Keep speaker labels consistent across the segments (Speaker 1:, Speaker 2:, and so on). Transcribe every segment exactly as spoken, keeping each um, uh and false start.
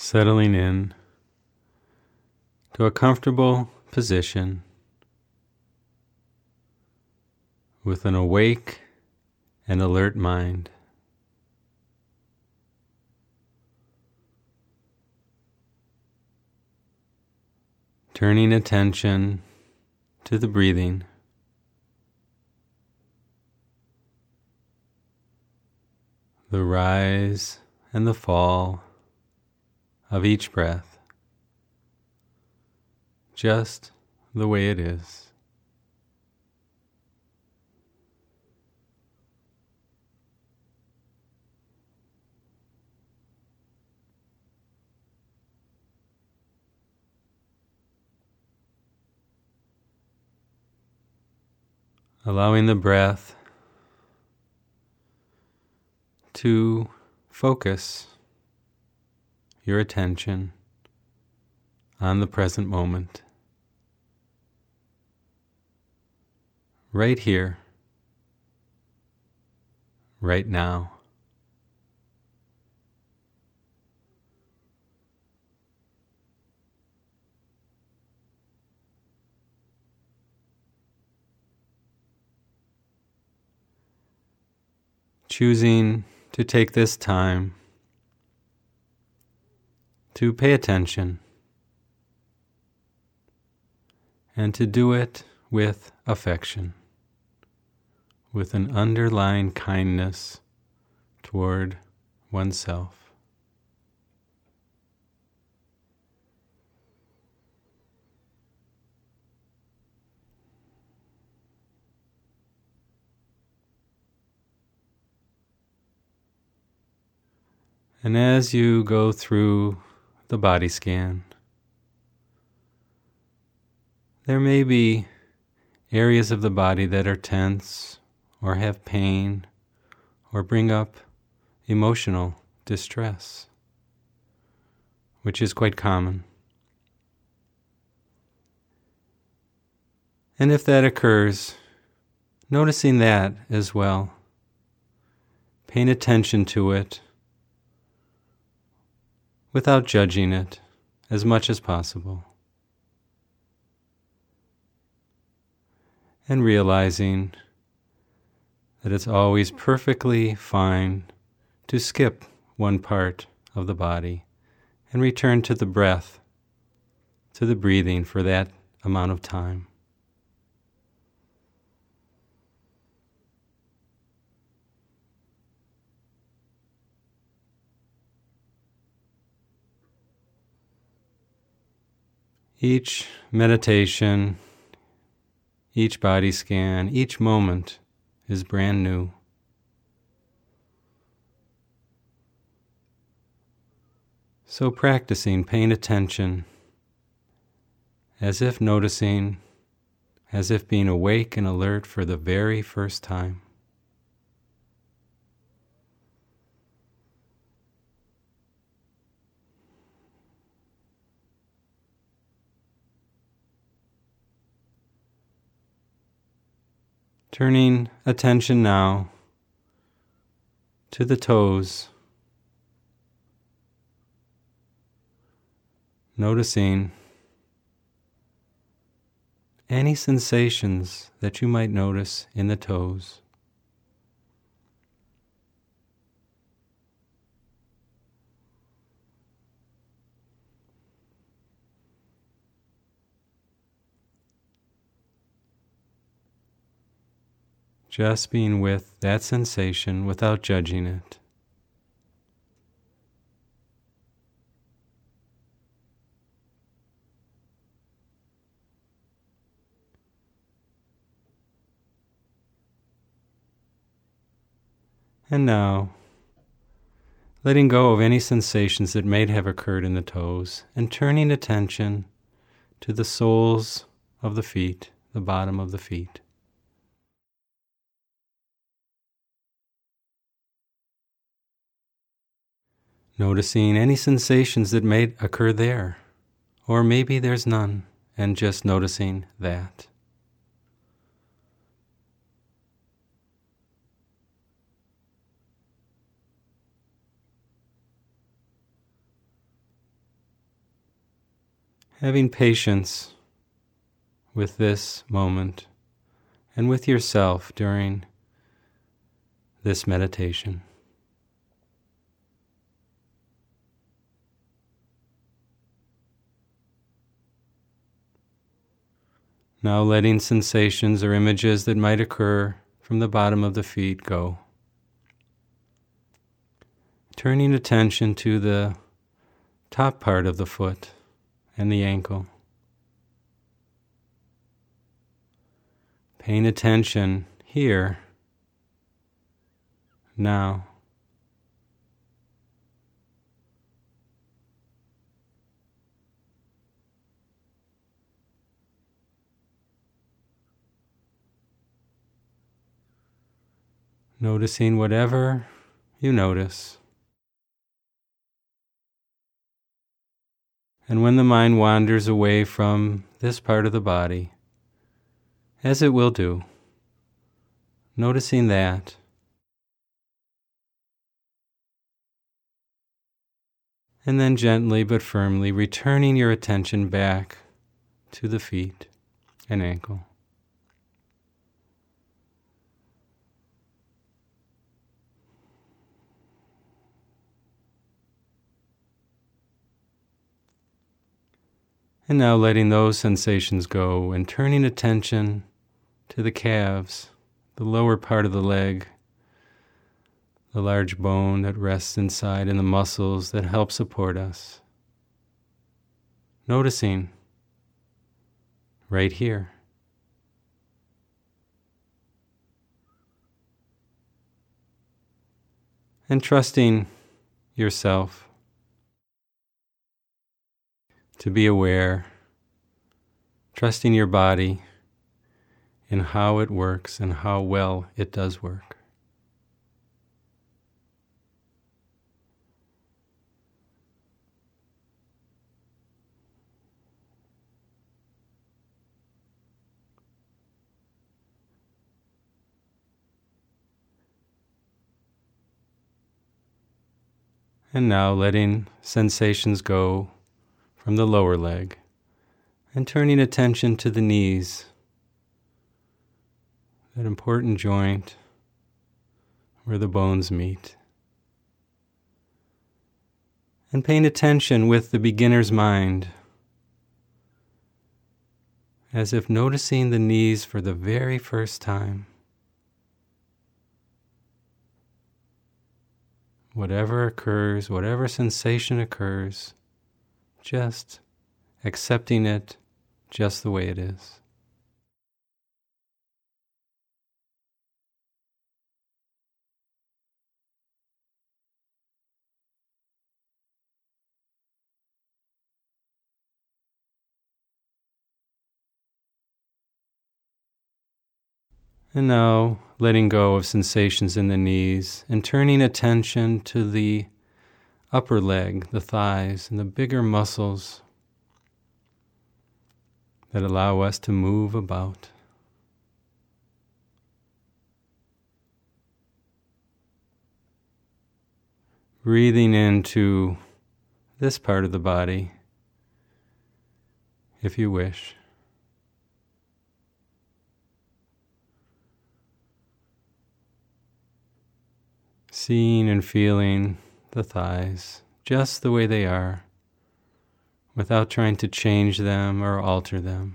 Speaker 1: Settling in to a comfortable position with an awake and alert mind. Turning attention to the breathing. The rise and the fall of each breath, just the way it is. Allowing the breath to focus your attention on the present moment, right here, right now. Choosing to take this time to pay attention and to do it with affection, with an underlying kindness toward oneself. And as you go through the body scan, there may be areas of the body that are tense or have pain or bring up emotional distress, which is quite common. And if that occurs, noticing that as well, paying attention to it without judging it as much as possible. And realizing that it's always perfectly fine to skip one part of the body and return to the breath, to the breathing for that amount of time. Each meditation, each body scan, each moment is brand new. So practicing paying attention, as if noticing, as if being awake and alert for the very first time. Turning attention now to the toes, noticing any sensations that you might notice in the toes. Just being with that sensation without judging it. And now, letting go of any sensations that may have occurred in the toes and turning attention to the soles of the feet, the bottom of the feet. Noticing any sensations that may occur there, or maybe there's none, and just noticing that. having patience with this moment and with yourself during this meditation. Now letting sensations or images that might occur from the bottom of the feet go. Turning attention to the top part of the foot and the ankle. Paying attention here, now. Noticing whatever you notice. And when the mind wanders away from this part of the body, as it will do, noticing that, and then gently but firmly returning your attention back to the feet and ankle. And now letting those sensations go and turning attention to the calves, the lower part of the leg, the large bone that rests inside and the muscles that help support us. Noticing right here. And trusting yourself to be aware, trusting your body in how it works and how well it does work. And now letting sensations go from the lower leg and turning attention to the knees, that important joint where the bones meet. And paying attention with the beginner's mind, as if noticing the knees for the very first time. Whatever occurs, whatever sensation occurs, just accepting it just the way it is. And now letting go of sensations in the knees and turning attention to the upper leg, the thighs, and the bigger muscles that allow us to move about. Breathing into this part of the body, if you wish. Seeing and feeling the thighs just the way they are, without trying to change them or alter them.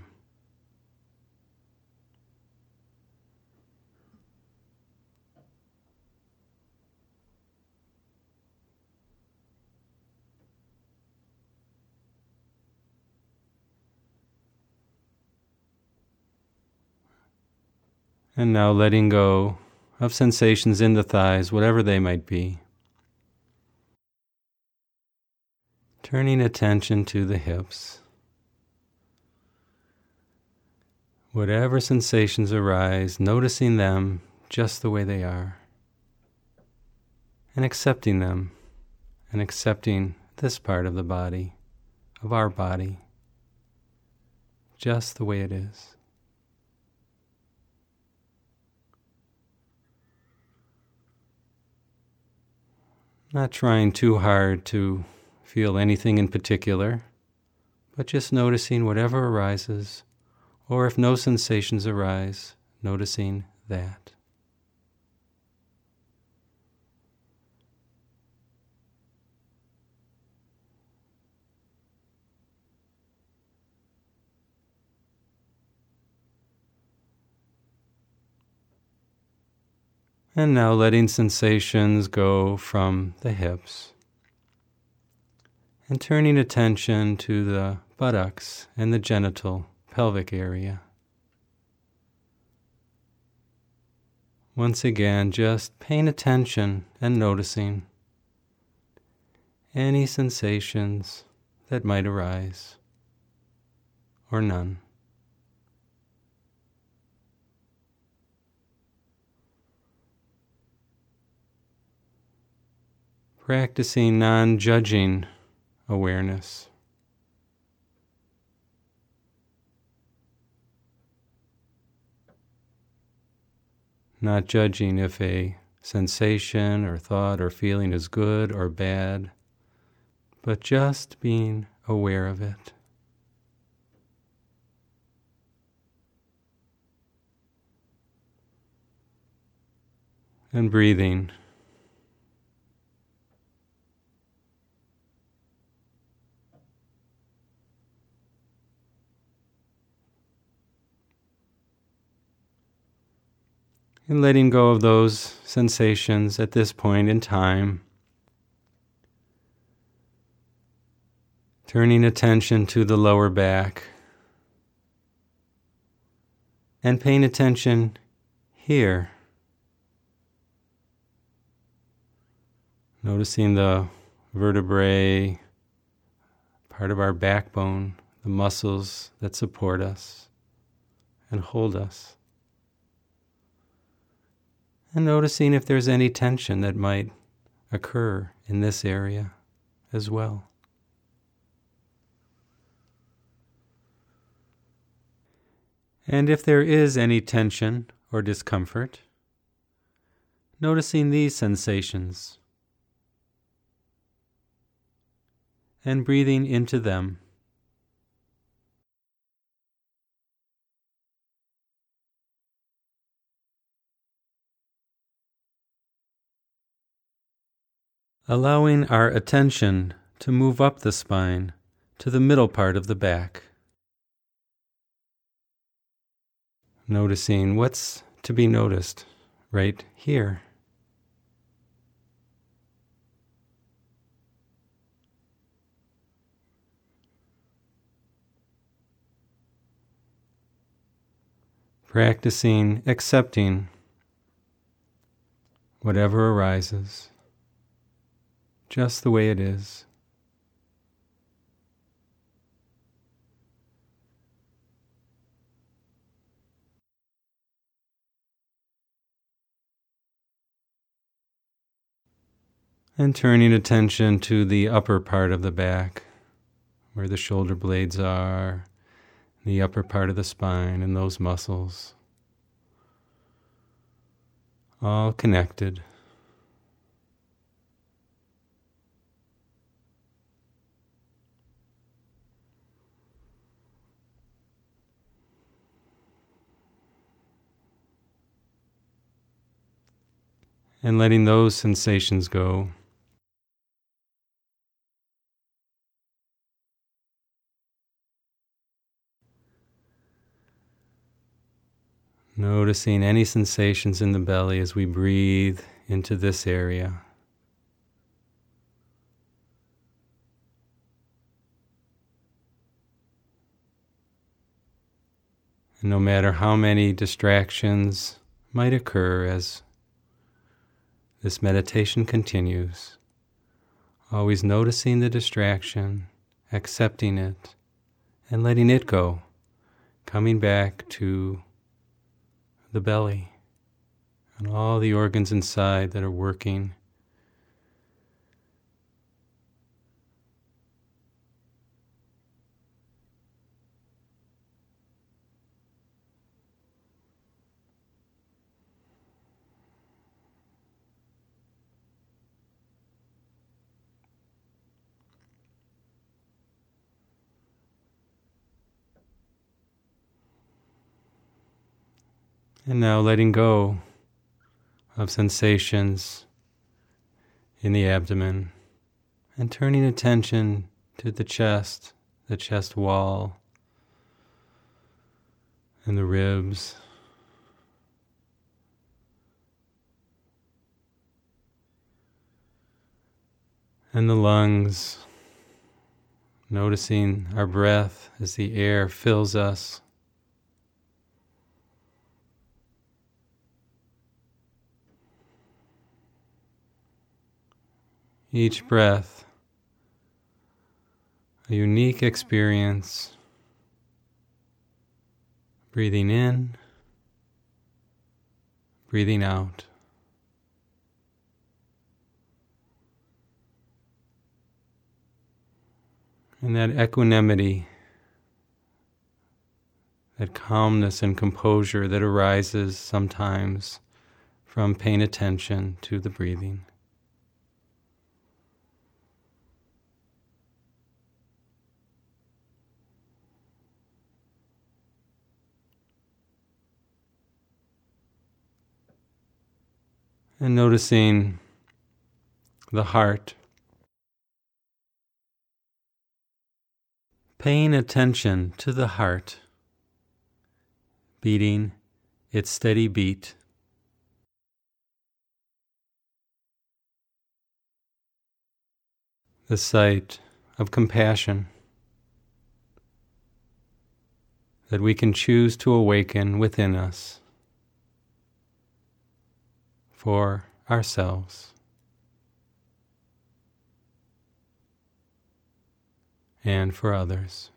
Speaker 1: And now letting go of sensations in the thighs, whatever they might be. Turning attention to the hips. Whatever sensations arise, noticing them just the way they are. And accepting them, and accepting this part of the body, of our body, just the way it is. Not trying too hard to feel anything in particular, but just noticing whatever arises, or if no sensations arise, noticing that. And now letting sensations go from the hips and turning attention to the buttocks and the genital pelvic area. Once again, just paying attention and noticing any sensations that might arise, or none. Practicing non-judging awareness. Not judging if a sensation or thought or feeling is good or bad, but just being aware of it. And breathing. And letting go of those sensations at this point in time. Turning attention to the lower back. And paying attention here. Noticing the vertebrae, part of our backbone, the muscles that support us and hold us. And noticing if there's any tension that might occur in this area as well. And if there is any tension or discomfort, noticing these sensations and breathing into them. Allowing our attention to move up the spine to the middle part of the back. Noticing what's to be noticed right here. Practicing accepting whatever arises, just the way it is. And turning attention to the upper part of the back, where the shoulder blades are, the upper part of the spine and those muscles, all connected. And letting those sensations go. Noticing any sensations in the belly as we breathe into this area. And no matter how many distractions might occur as this meditation continues, always noticing the distraction, accepting it, and letting it go, coming back to the belly and all the organs inside that are working. And now letting go of sensations in the abdomen and turning attention to the chest, the chest wall, and the ribs. And the lungs, noticing our breath as the air fills us. Each breath, a unique experience. Breathing in, breathing out. And that equanimity, that calmness and composure that arises sometimes from paying attention to the breathing. And noticing the heart. Paying attention to the heart, beating its steady beat. The sight of compassion that we can choose to awaken within us for ourselves and for others.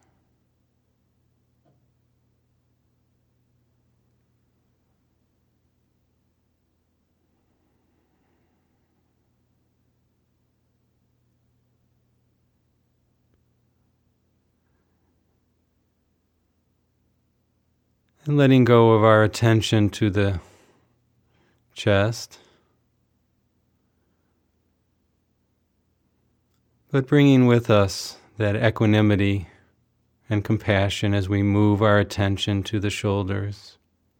Speaker 1: And letting go of our attention to the chest, but bringing with us that equanimity and compassion as we move our attention to the shoulders.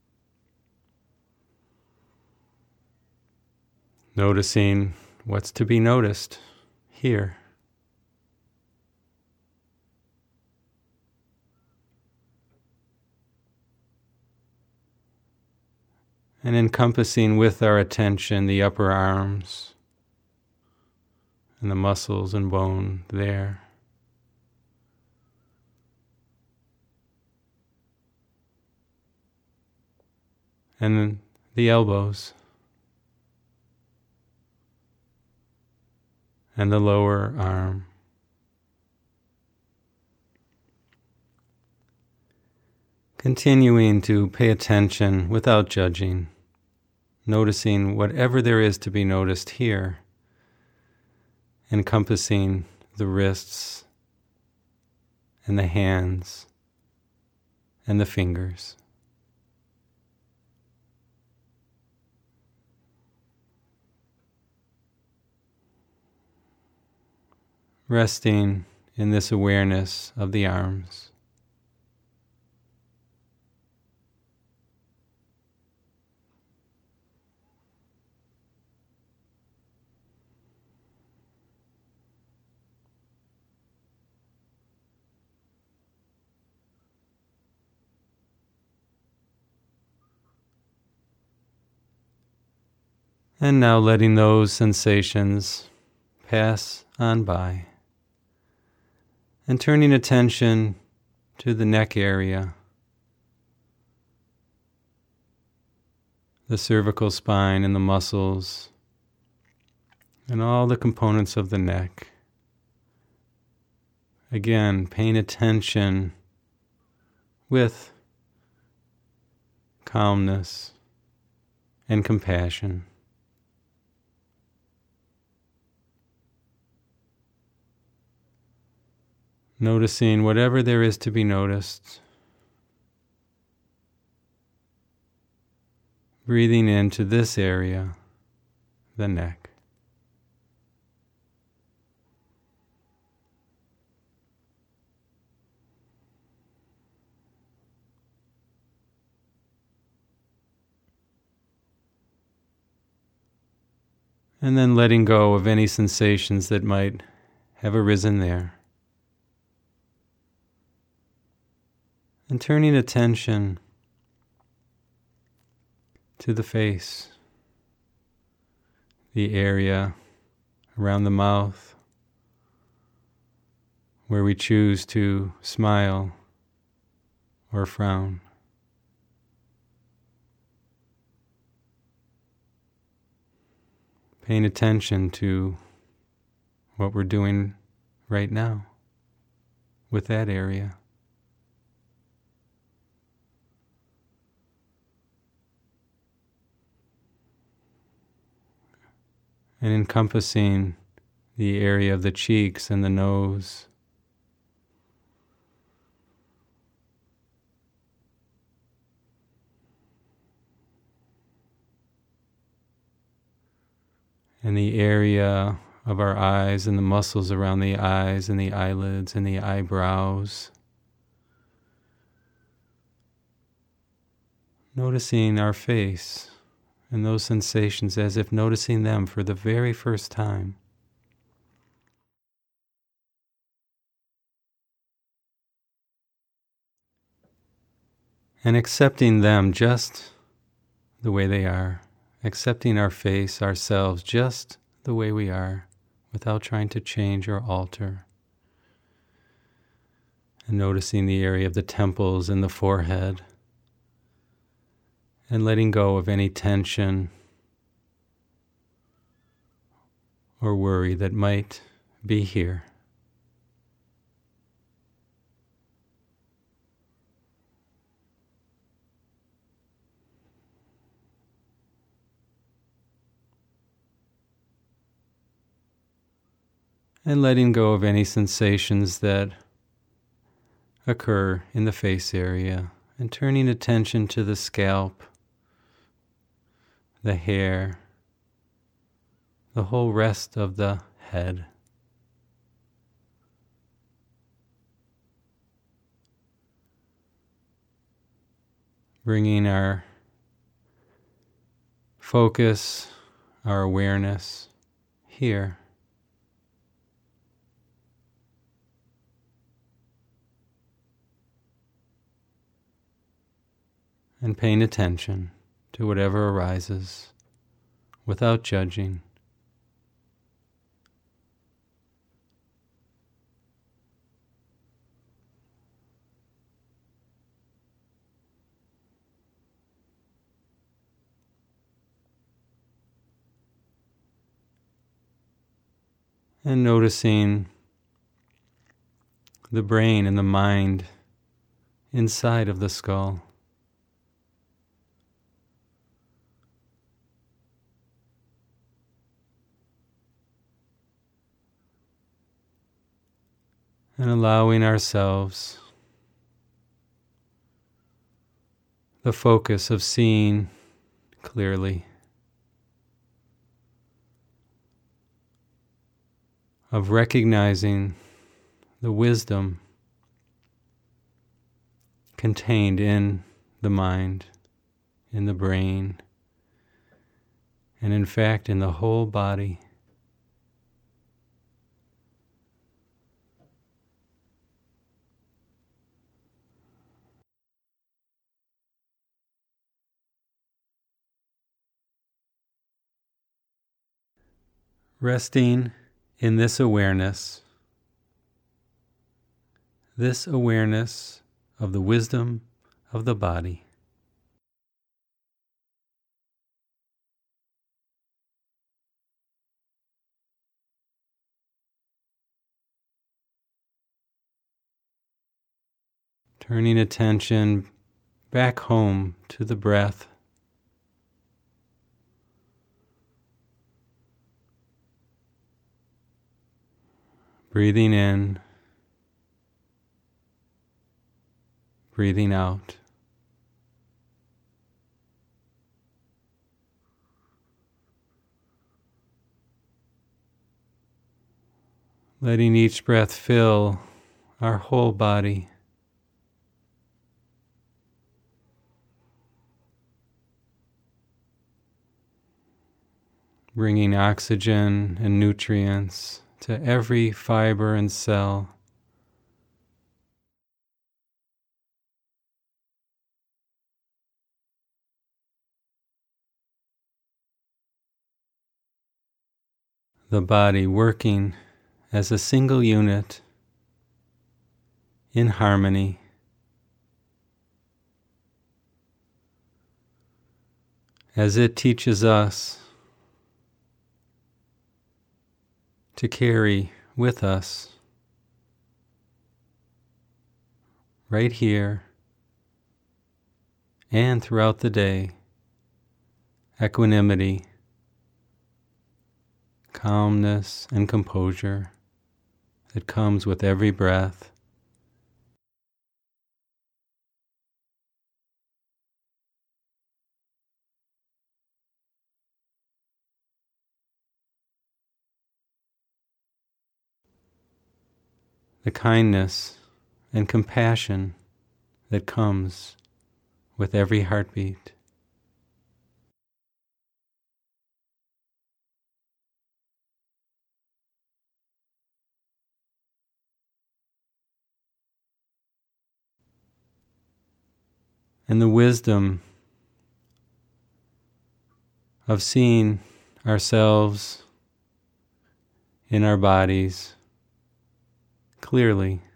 Speaker 1: Noticing what's to be noticed here. And encompassing with our attention the upper arms and the muscles and bone there. And then the elbows and the lower arm. Continuing to pay attention without judging, noticing whatever there is to be noticed here, encompassing the wrists and the hands and the fingers. Resting in this awareness of the arms. And now letting those sensations pass on by. And turning attention to the neck area, the cervical spine and the muscles, and all the components of the neck. Again, paying attention with calmness and compassion. Noticing whatever there is to be noticed. Breathing into this area, the neck. And then letting go of any sensations that might have arisen there. And turning attention to the face, the area around the mouth where we choose to smile or frown. Paying attention to what we're doing right now with that area. And encompassing the area of the cheeks and the nose. And the area of our eyes and the muscles around the eyes and the eyelids and the eyebrows. Noticing our face and those sensations as if noticing them for the very first time. And accepting them just the way they are. Accepting our face, ourselves, just the way we are, without trying to change or alter. And noticing the area of the temples and the forehead. And letting go of any tension or worry that might be here. And letting go of any sensations that occur in the face area, and turning attention to the scalp, the hair, the whole rest of the head. Bringing our focus, our awareness here. And paying attention to whatever arises without judging. And noticing the brain and the mind inside of the skull. And allowing ourselves the focus of seeing clearly, of recognizing the wisdom contained in the mind, in the brain, and in fact in the whole body. Resting in this awareness, this awareness of the wisdom of the body. Turning attention back home to the breath. Breathing in, breathing out. Letting each breath fill our whole body. bringing oxygen and nutrients to every fiber and cell. The body working as a single unit in harmony. As it teaches us to carry with us right here and throughout the day equanimity, calmness, and composure that comes with every breath. The kindness and compassion that comes with every heartbeat. And the wisdom of seeing ourselves in our bodies clearly.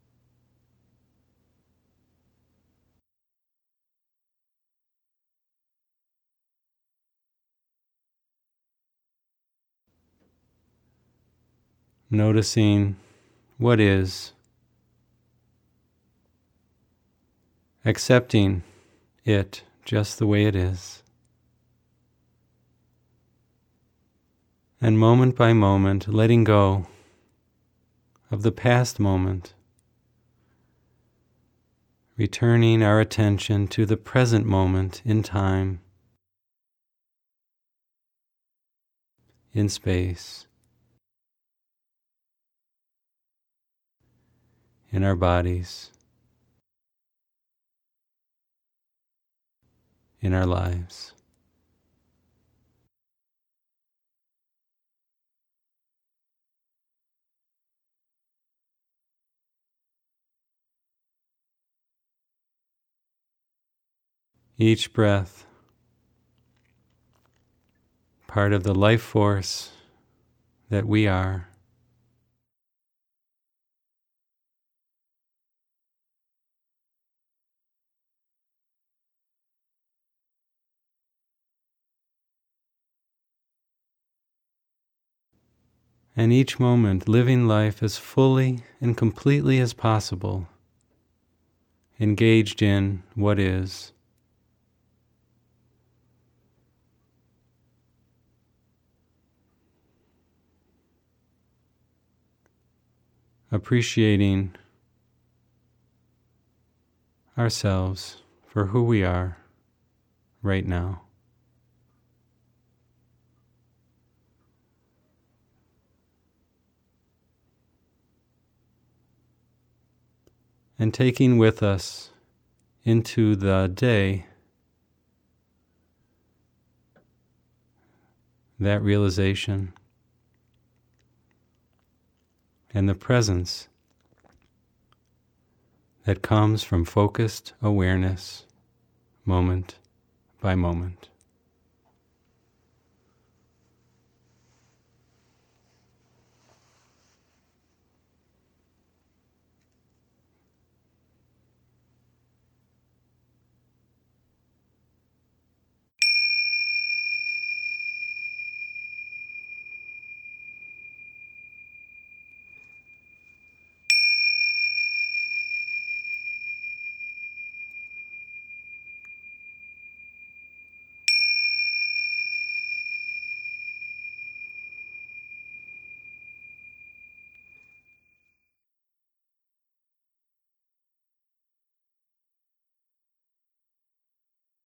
Speaker 1: Noticing what is, accepting it just the way it is, and moment by moment letting go of the past moment, returning our attention to the present moment in time, in space, in our bodies, in our lives. Each breath, part of the life force that we are. And each moment living life as fully and completely as possible, engaged in what is. Appreciating ourselves for who we are right now. And taking with us into the day that realization and the presence that comes from focused awareness moment by moment.